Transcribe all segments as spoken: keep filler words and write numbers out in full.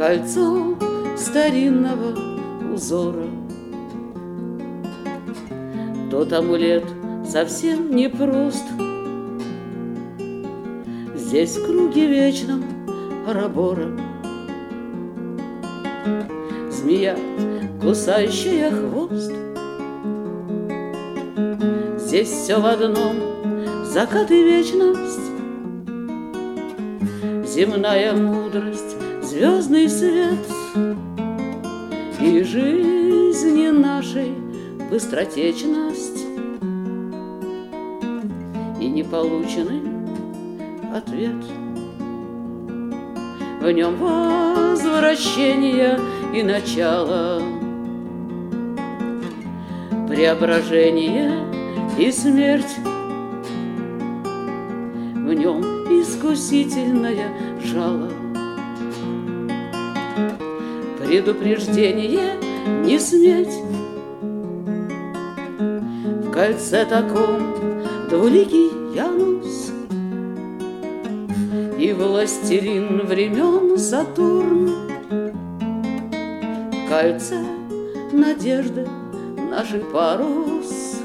кольцо старинного узора. Тот амулет совсем непрост. Здесь в круге вечном Орабора змея, кусающая хвост. Здесь все в одном — закат и вечность, земная мудрость, звездный свет и жизни нашей быстротечность, и неполученный ответ. В нем возвращение и начало, преображение и смерть. В нем искусительное жало, предупреждение не сметь. В кольце таком двуликий Янус и властелин времен Сатурн. В кольце надежды наших парус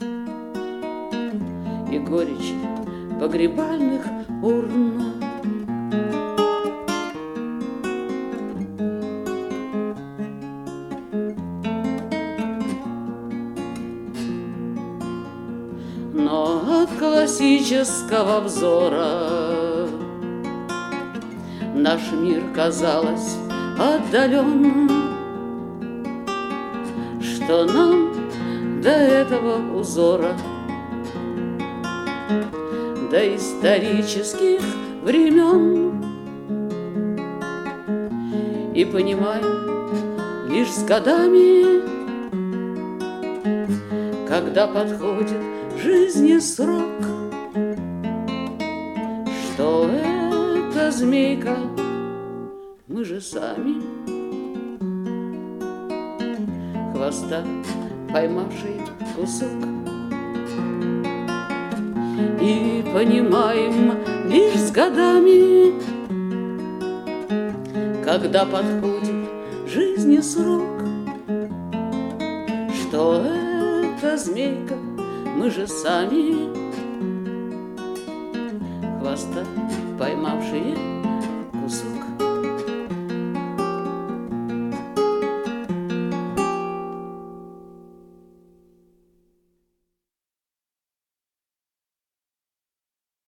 и горечь погребальных урн. Но от классического взора наш мир, казалось, отдален. Что нам до этого узора, до исторических времен? И понимаем лишь с годами, когда подходит жизни срок, что эта змейка мы же сами, хвоста поймавший кусок. И понимаем лишь с годами, когда подходит жизни срок, что эта змейка мы же сами, хвоста поймавшие